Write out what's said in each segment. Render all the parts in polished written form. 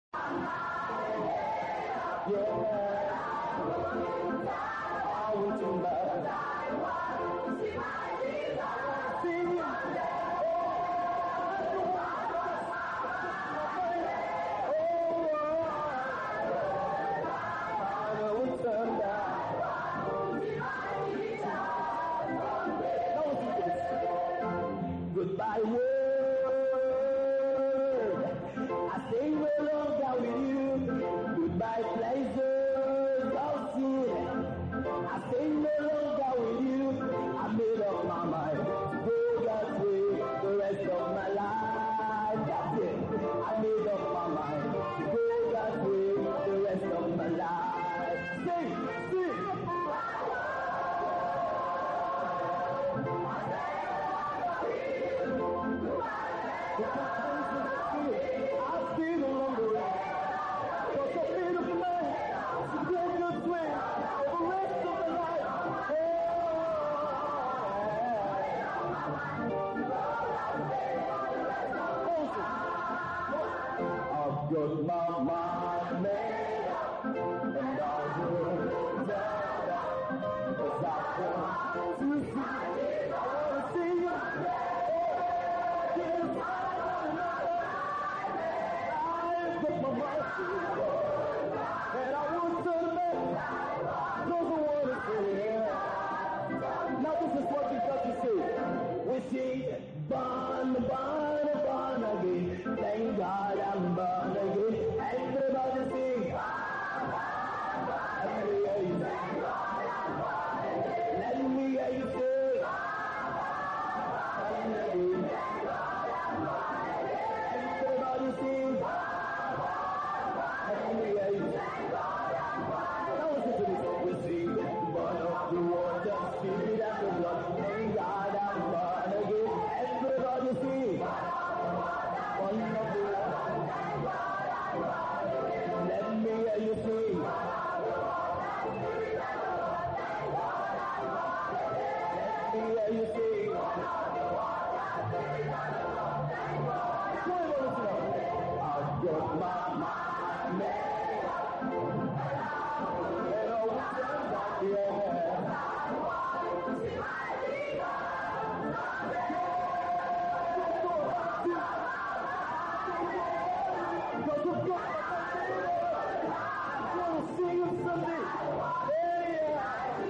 Goodbye world, I stay no longer with you. Goodbye pleasures of sin, I stay no longer with you. I made up my mind to go that way the rest of my life. That's it. I made up my mind to go that way the rest of my life. Sing, sing. I'll stay no longer with you. So beautiful man, to go good way the rest of my life. I've got my mind made up, and I'll do that. 'Cause I want to see, I want to see you. I've got my mind made up, and I won't turn back. Doesn't want to see it. Now this is what we got to say. We sing, born, born, born again. Thank God I'm born again. Everybody sing. Let me hear you say. Let me hear you say. Everybody sing. Let me hear you say. Now listen to this. We sing, born of the water, spirit and the blood. Thank God I'm born again. Everybody sing. Born of the water. Let me hear you sing. Let me hear you sing. I've got my mind made up. And I will turn back, yeah. Because we've got I'm gonna see you someday. Yeah.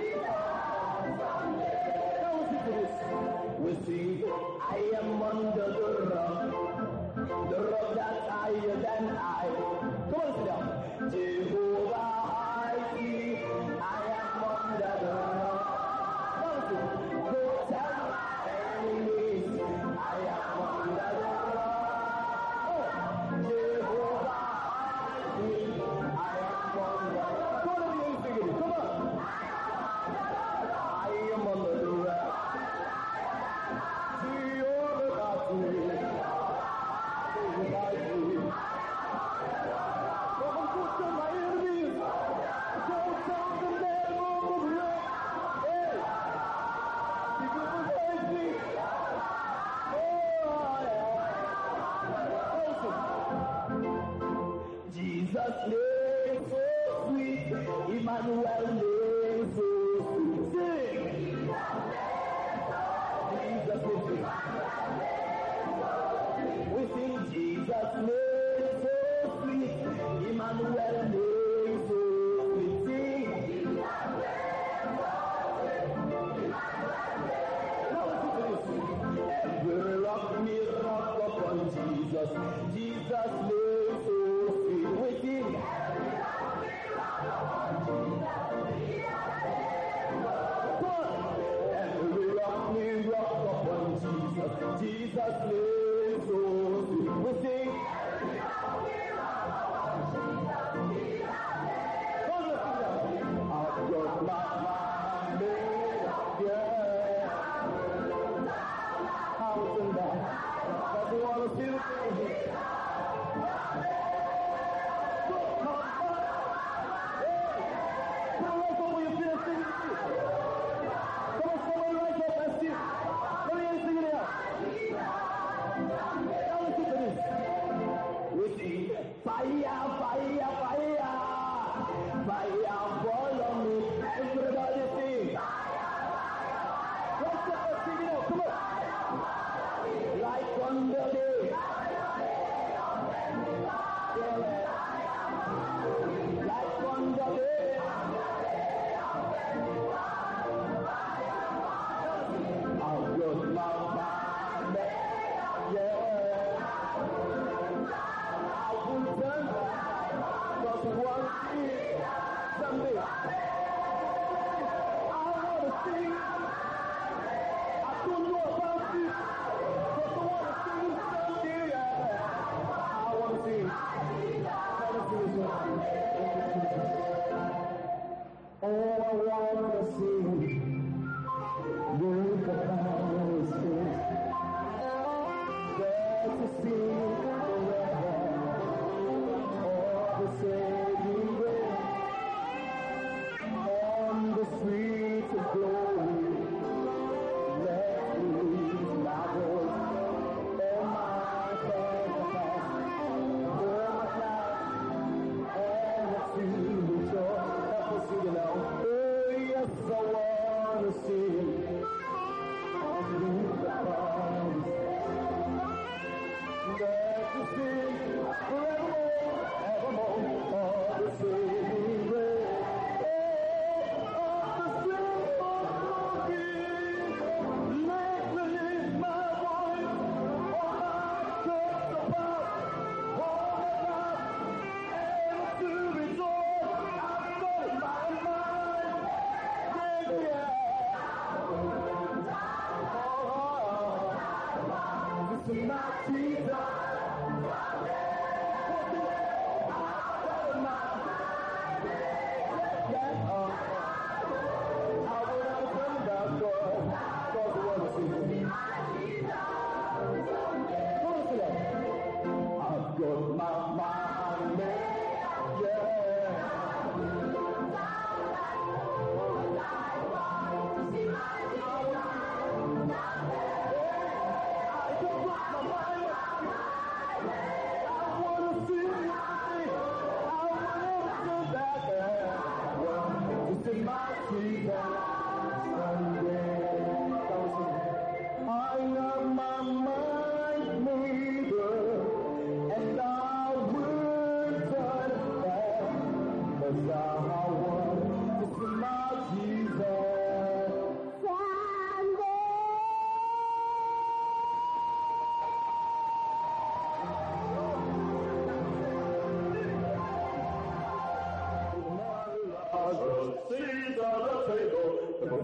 Now listen to this. We sing, I am under the rock that's higher than I. Come on, sit down. Jehovah, I see, I am under the rock. Now listen, go tell my enemies, I am under the rock. Oh, Jehovah, I see, I am under the rock. Come on, let me hear you sing it. Come on. I am under the rock. Jehovah, I see. Jesus name so sweet, Emmanuel name so sweet. Sing. Jesus name so sweet. We sing Jesus name so sweet, Emmanuel name so sweet. Sing. Now listen to this. Every rock me rock upon Jesus. Jesus name so sweet. We sing. Every rock me rock upon Jesus.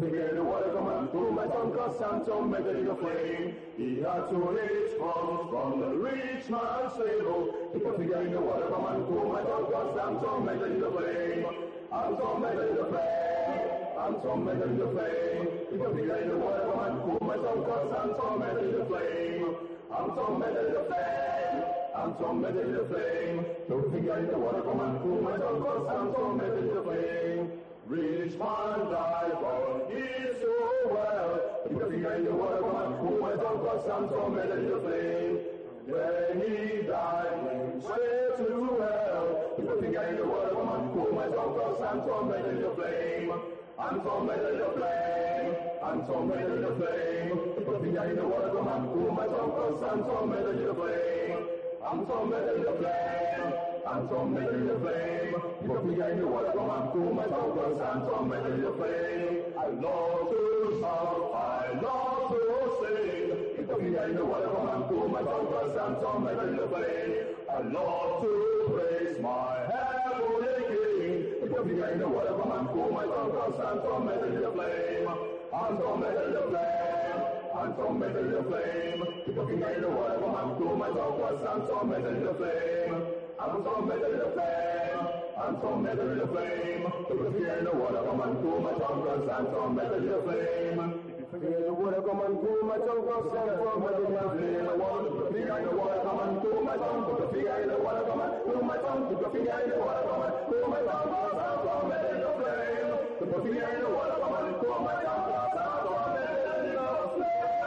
finger in the water, come on, cool my tongue, cause Santo made it in the flame. He had to reach from the rich man's table. Keep your finger in the water, come on, cool my tongue, cause Santo made it in the flame. Santo made it in the flame. Santo made it in the flame. Keep your finger in the water, come on, cool my tongue, cause Santo made it in the flame. Santo made it in the flame. Santo made it in the flame. Keep your finger in the water, come on, cool my tongue, cause Santo made it in the flame. Rich man died, but he's so well. Keep your finger in the water, come on, cool my tongue, cause Santo made it in the flame. When he died, straight to hell. Keep your finger in the water, come on, cool my tongue, cause Santo made it in the flame. Santo made it in the flame. Santo made it in the flame. Keep your finger in the water, come on, cool my tongue, cause Santo made it in the flame. Santo made it in the flame. Santo made it in the flame. Keep your finger in the water, come on, cool my tongue, cause Santo made it in the flame. I love to shout, I love to sing. Keep your finger in the water, come on, cool my tongue, cause Santo made it in the flame. I love to praise my heavenly King. Keep your finger in the water, come on, cool my tongue, cause Santo made it in the flame. Santo made it in the flame. Santo made it in the flame. Keep your finger in the water, come on, cool my tongue, cause Santo made it in the flame. Santo made it in the flame. Santo made it in the flame. Keep your finger in the water, come on, cool my tongue, cause Santo made it in the flame. Finger in the water, come on, cool my tongue, cause Santo made it in the flame. I want to put your finger in the water, come on, cool my tongue, put your finger in the water, come on, cool my tongue, put your finger in the water, come on, cool my tongue, cause Santo made it in the flame. Put your finger in the water, come on, cool my tongue, cause Santo made it in the flame.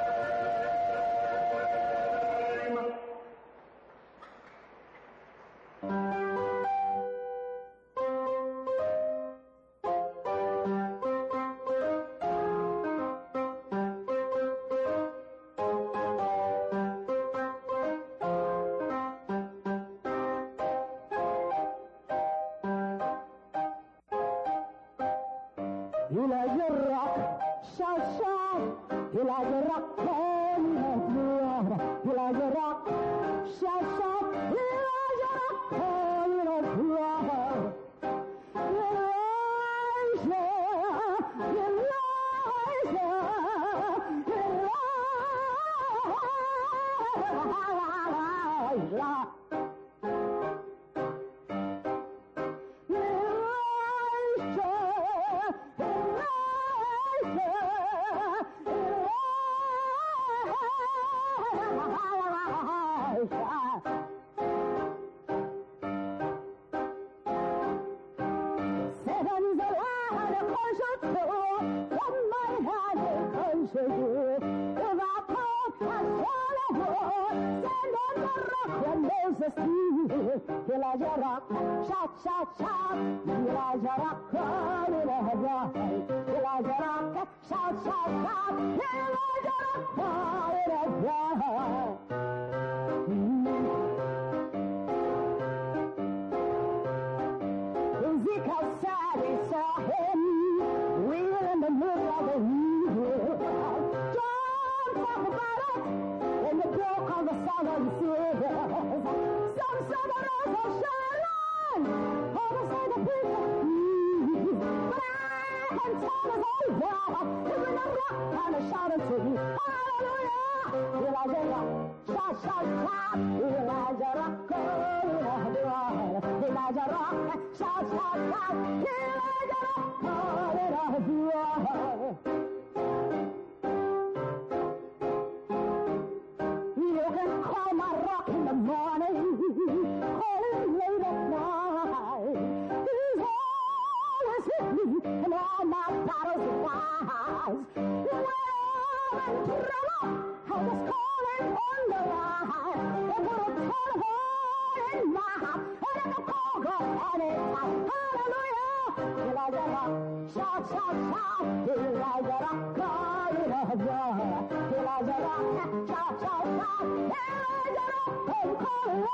You like your rock, shout, shout. You like your rock, come on through. You like your rock, shout, shout. You like your rock, come on through. Elijah Rock, shout, shout, shout. Elijah Rock, Elijah Rock, shout, shout, shout. Elijah Rock, Ezekiel said he saw him wheel in the middle of the river. Don't talk about it in the book on the song of the sea. Some said that I was shining, others said the people. But I can tell us all that. Even the rock kind of shouted to me, hallelujah. Elijah Rock, shout, shout, shout. Elijah Rock, Elijah Rock, shout, shout, shout. Elijah Rock, you can call my rock in the morning, call him late at night. He's always with me in all my battles and fights. When I'm in trouble, I just call him on the line. They put a telephone in my house, and I can call God anytime. Hallelujah! Elijah Rock, shout, shout, shout. Elijah Rock, Elijah Rock, Elijah Rock, shout, shout, shout. Elijah Rock, come call.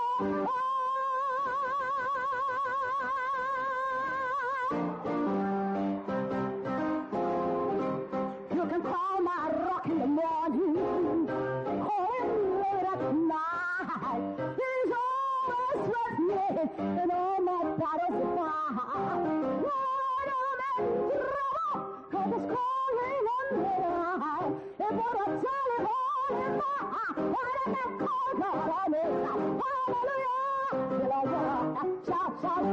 You can call my rock in the morning, call him late at night. He's always with me in all my battles and fights. When I'm in trouble, I just call him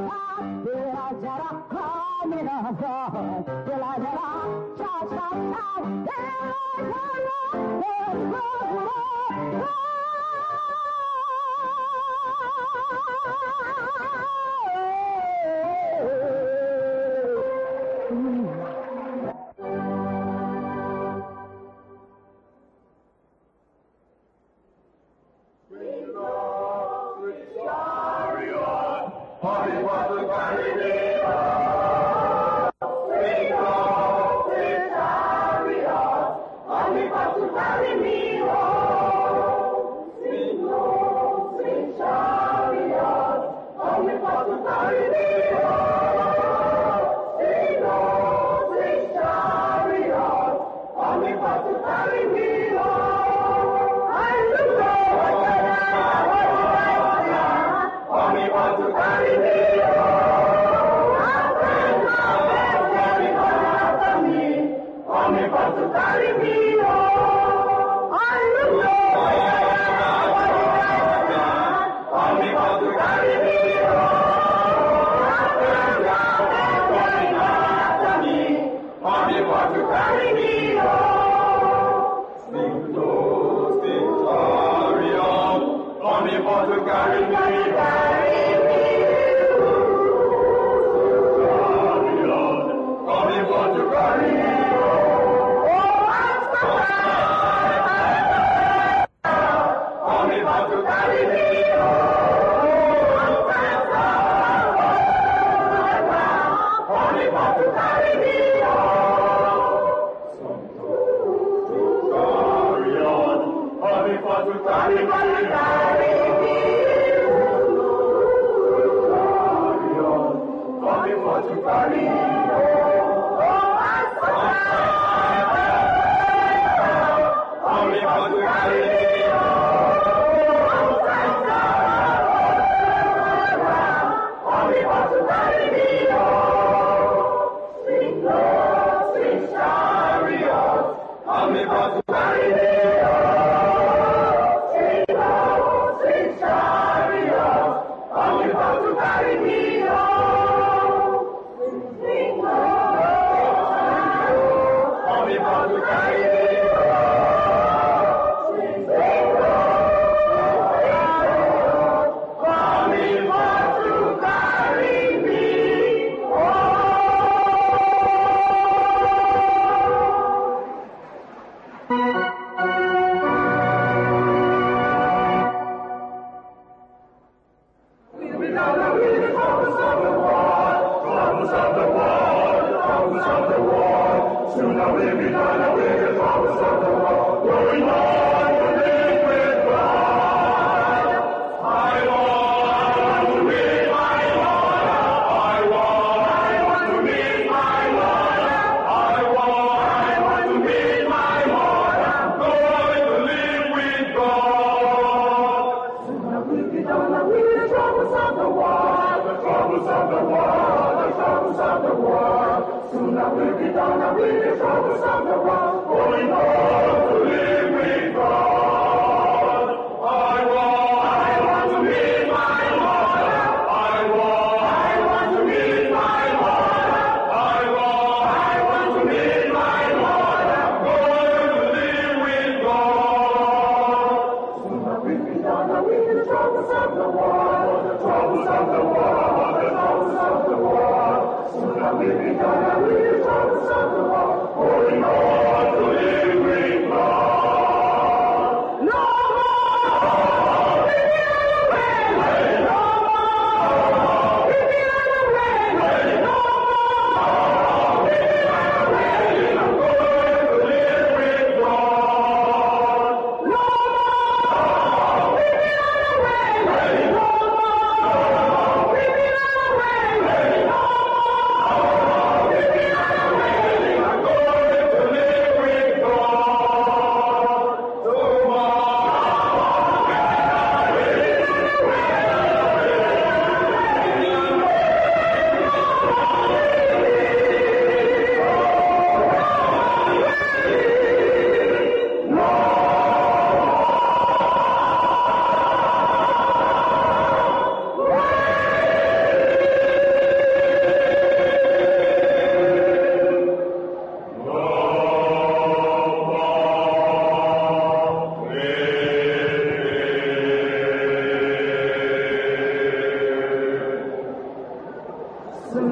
Going on to live with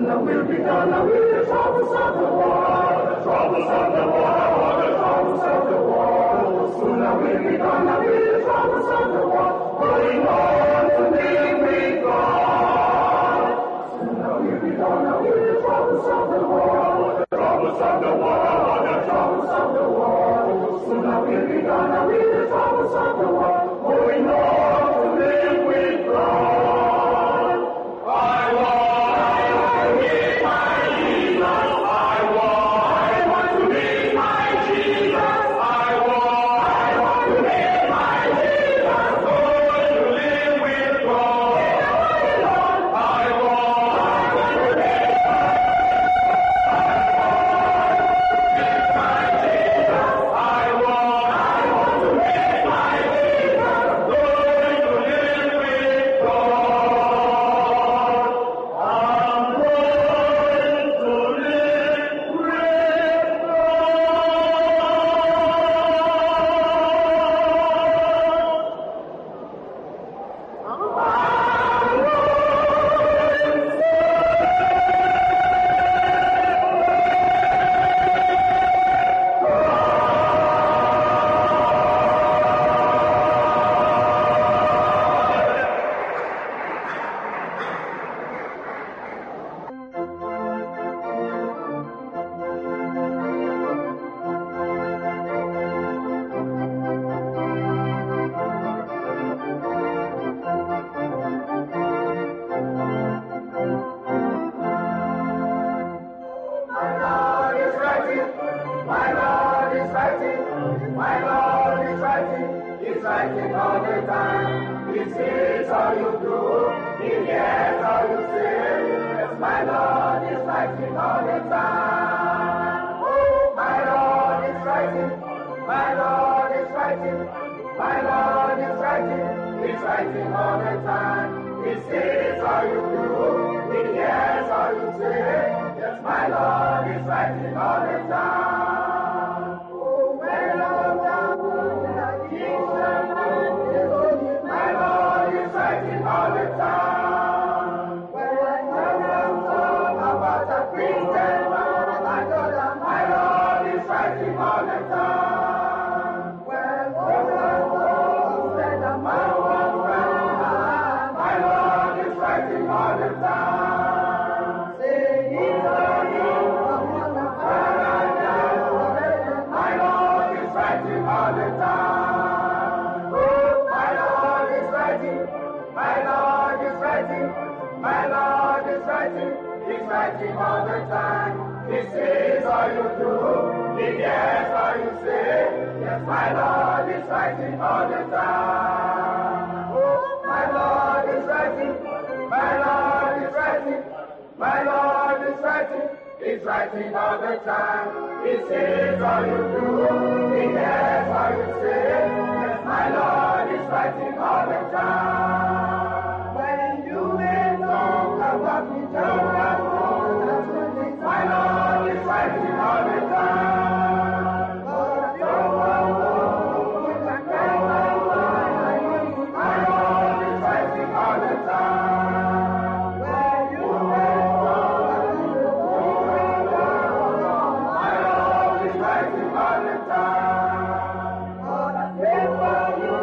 the will be done, the will the troubles of the world, the troubles of the world, the troubles of the world. Soon the will be done, the will the troubles of the world, going on to live with God. Soon the will be done, the will the troubles of the world, the troubles of the world, the troubles of the world. Soon the will be done, the will the troubles of the world, going on to live with God. I want to meet my Jesus. I want to meet my Jesus. I want to meet my Jesus. Going to live with God. I want to meet my Jesus. I want to meet my Jesus. Going to live with God. I'm going to live with My Lord is writing, my Lord is writing, my Lord is writing, he's writing all the time. He sees how you do, he hears how you say. Yes, my Lord is writing all the time. Oh, my Lord is writing, my Lord is writing, my Lord is writing, he's writing all the time. He sees how you do, he hears how you say. Yes, my Lord is writing all the time. Oh, when I'm down the Jesus, my Lord is writing all the time. When I'm talking about the Christian man, my Lord is writing all the time. When I'm talking about my one friend, my Lord is writing all the time. Say, he's my Lord is writing all the time. Oh, my Lord is writing, my Lord is writing, my Lord is writing, he's writing all the time. He sees all you do, he hears all you say. Yes, my Lord is writing all the time. Oh, my Lord is writing, my Lord is writing, my Lord is writing, he's writing all the time. He sees all you do, he hears all you say. Yes, my Lord is writing all the time. When you may talk about me, my Lord is writing all the time. But your Lord is writing all the time. When you may talk my Lord is writing all the time. But I pray for you,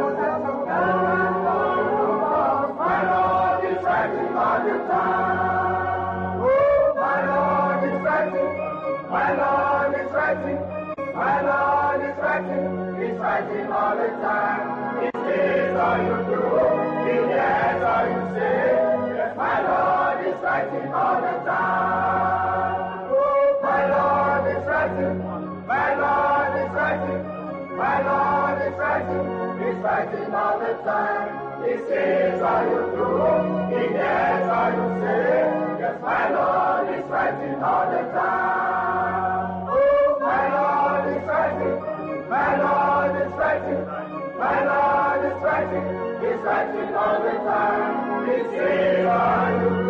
my Lord is writing all the time. Oh, my Lord is writing, my Lord is writing, my Lord is writing, he's writing all the time. He sees all you do, he hears all you say. Yes, my Lord is writing all the time. Oh, my Lord is writing, my Lord is writing, my Lord is writing, he's writing all the time. He sees all you do, he hears all you say. Yes, my Lord is writing all the time. Oh, my Lord is writing, my Lord is writing, my Lord is writing, he's writing all the time. He sees all you do.